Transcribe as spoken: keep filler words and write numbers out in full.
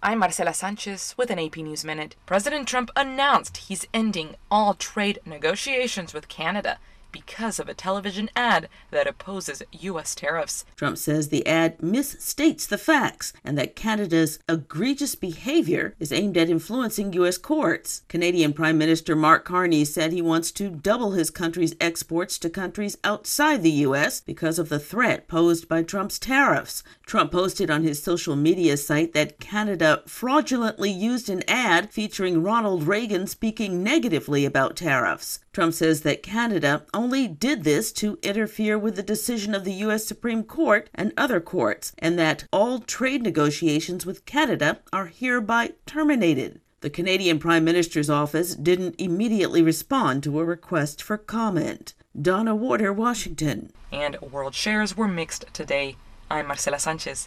I'm Marcela Sanchez with an A P News Minute. President Trump announced he's ending all trade negotiations with Canada because of a television ad that opposes U S tariffs. Trump says the ad misstates the facts and that Canada's egregious behavior is aimed at influencing U S courts. Canadian Prime Minister Mark Carney said he wants to double his country's exports to countries outside the U S because of the threat posed by Trump's tariffs. Trump posted on his social media site that Canada fraudulently used an ad featuring Ronald Reagan speaking negatively about tariffs. Trump says that Canada only did this to interfere with the decision of the U S Supreme Court and other courts, and that all trade negotiations with Canada are hereby terminated. The Canadian Prime Minister's office didn't immediately respond to a request for comment. Donna Warder, Washington. And world shares were mixed today. I'm Marcela Sanchez.